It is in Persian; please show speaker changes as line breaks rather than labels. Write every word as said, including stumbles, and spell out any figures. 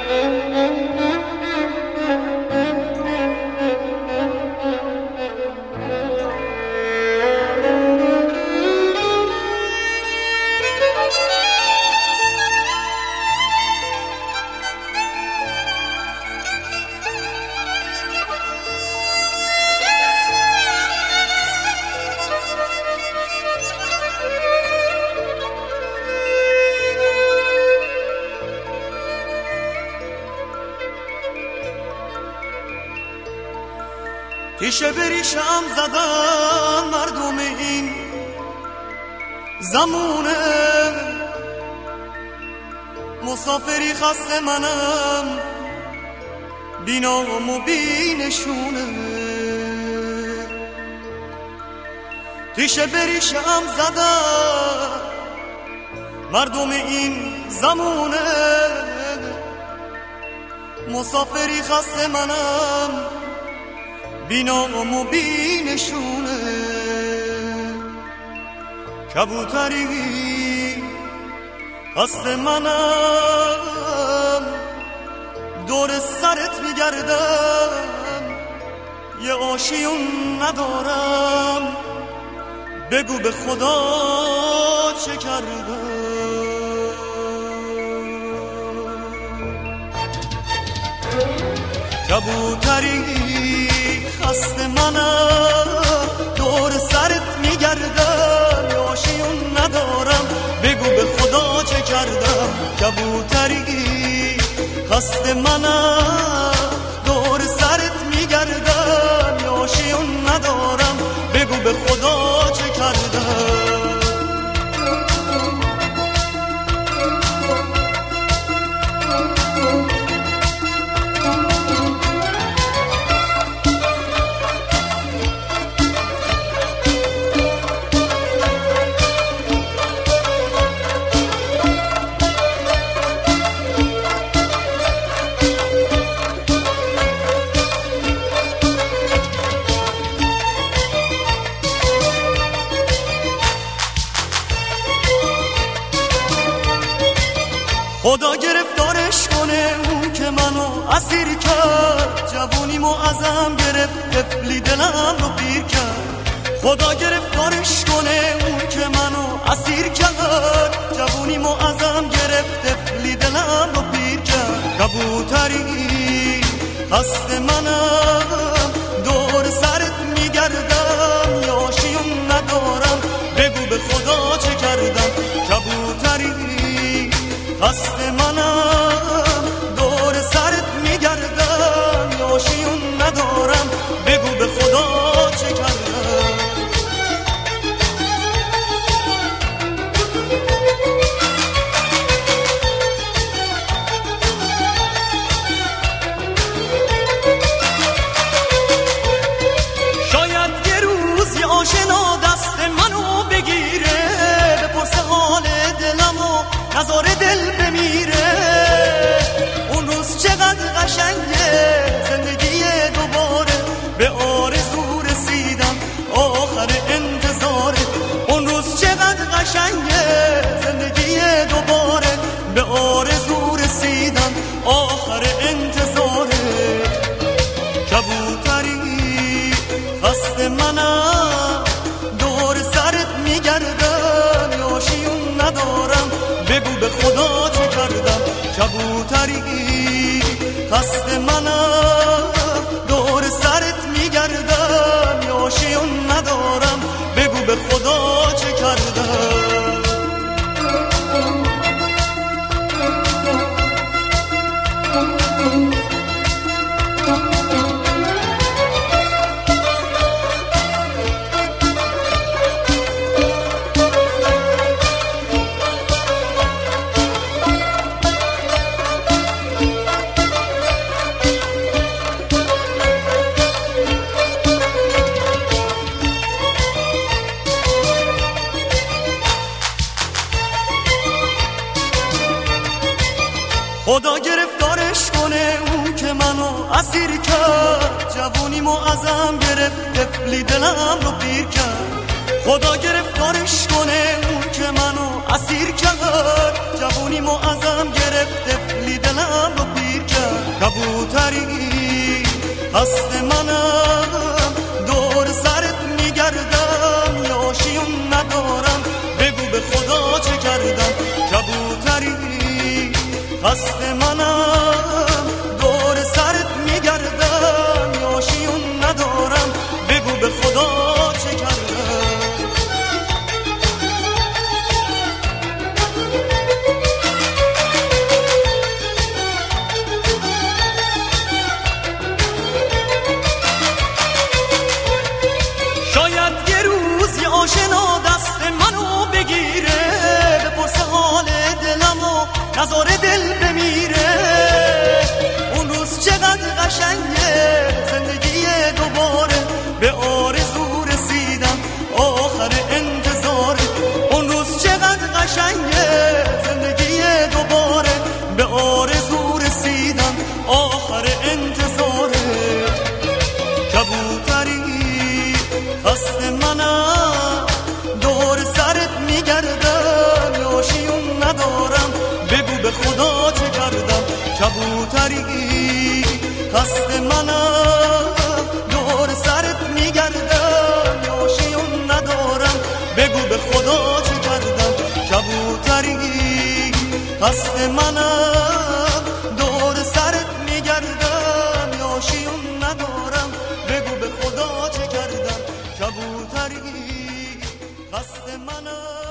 تیشه بریشم زدن مردم این زمونه، مسافری خسته منم بی نام و بی نشونه. تیشه بریشم زدن مردم این زمونه، مسافری خسته منم بی نام و بی نشونه. کبوتری هست منم دور سرت میگردم، یه آشیون ندارم بگو به خدا چه کردم. کبوتری خسته منم دور سرت میگردم، یه آشیون ندارم بگو به خدا چه کردم. کبوتری خسته منم دور سرت میگردم، یه آشیون ندارم بگو به خدا چه کردم. خدا گرفتارش کنه اون که منو اسیر کرد، جوونیمو ازم گرفت طفلی دلم رو پیر کرد. خدا گرفتارش کنه اون که منو اسیر کرد، جوونیمو ازم گرفت طفلی دلم رو پیر کرد. کبوتری هست منم دور سرت میگردم، یه آشیون ندارم بگو به خدا چه کردم. کبوتری هست منم دور سرت میگردم، یه آشیون ندارم بگو به خدا چه کردم. شاید یه روز یه آشنا دست منو بگیره، بپرسه حال دلم و نظر دل بمیره. اون روز چقدر قشنگه زندگی دوباره، به آرزو رسیدم آخر انتظاره. اون روز چقدر قشنگه زندگی دوباره، به آرزو رسیدم آخر انتظاره. کبوتری خسته منم دور سرت میگردم، یه آشیون ندارم بگو به خدا چه کردم. کبوتری خسته منم دور سرت میگردم، یه آشیون ندارم بگو به خدا چه کردم. خدا گرفتارش کنه اون که منو اسیر کرد، جوونیمو ازم گرفت طفلی دلم رو پیر کرد. خدا گرفتارش کنه اون که منو اسیر کرد، جوونیمو ازم گرفت طفلی دلم رو پیر کبوتری هست منم دور سرت میگردم یاشیون ندارم بگو به خدا چه کردم کبوتری هست منم دور سرت میگردم یاشیون ندارم بگو به خدا چه کردم آشنا دست منو بگیره بپرس حال دلم و نظر دل بمیره اون روز چقدر قشنگه زندگی دوباره به آرزو رسیدم آخر انتظاره اون روز چقدر قشنگه زندگی دوباره به آرزو رسیدم آخر انتظاره کبوتری هست منم دور سرت میگردم یاشیون ندارم بگو به خدا چه کردم کبوتری هست منم دور سرت میگردم یاشیون ندارم بگو به خدا چه کردم کبوتری هست منم دور سرت میگردم یاشیون ندارم بگو به خدا چه کردم کبوتری هست منم